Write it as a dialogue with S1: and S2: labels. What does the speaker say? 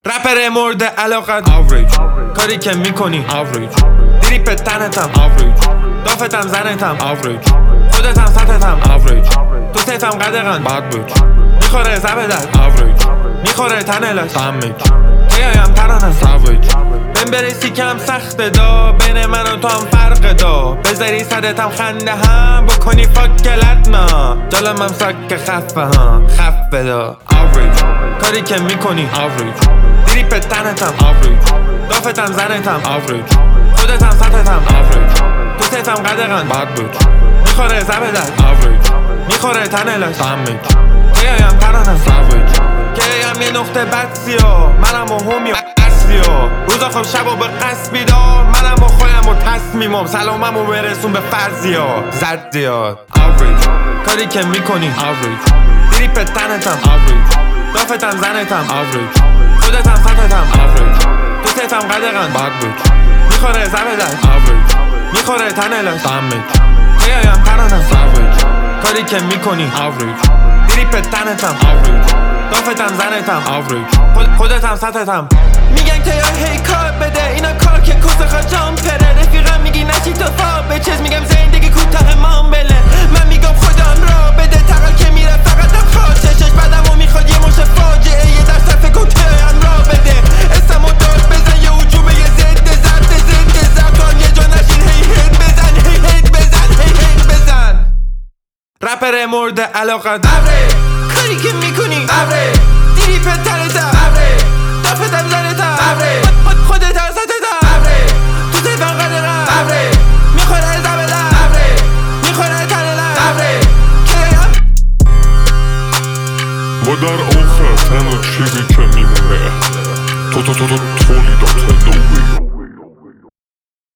S1: رپر مورد علاقت average، کاری که میکنی average، دریپ تنتم average، دافتم زنتم average، خودتم سطحتم average، تو سیفم قدقن bad bitch، میخوره زبدت average، میخوره تنلش damage، تیایم ترانه savage، بهم بریسی کم سخته دا، بین من و تو هم فرق دا، بذاری صدتم خنده هم بکنی فاکلت نا، جالم هم ساک خفه ها خفه دا average، کاری که میکنی average، دریپ تنتم average، دافتم زنتم average، خودتم سطحتم average، تو سیفم قدقن bad bitch، میخوره زبدت average، میخوره تنلش damage، تیایم ترانه savage، کیم یه نقطه بد سیا، منم و همی اصلیا، روزا خواب شبا به قصد بیدار، منم و خودم و تصمیمم، سلامم و برسون به فرضیا زدیا average، کاری که میکنی average، دریپ تنتم average، دافتم زنتم average، خودتم سطحتم average، تو سیفم قدقن bad bitch، میخوره زبدت average، میخوره تنلش damage، تیایم ترانه savage، کاری که میکنی average، دریپ تنتم average، دافتم زنتم average، خودتم سطحتم. میگن که یا هی کار بده، اینا کار که کسه خواجام پره، رفیقم میگی نشی تو فا بچز، میگم زندگی کوتاه مامبله، من میگم خودم را بده، تقل که میره فقط هم خواهشش، بعدم و میخواد یه مش فاجعه، یه در صفحه کن که هم را بده، اسم و داد بزن یه حجومه یه زد تو هم یه جا نشین، هی هید بزن هی هید بزن هی هید بزن. رپر مورد علاقت average، کاری که میکنی average، دریپ تنتم average، دافتم زنتم average، خودتم سطحتم average، تو سیفم قدرم average، میخوره زبدم average، میخوره تنلم average،
S2: و در آخر تنها چیزی که میمونه تولیدات نوعی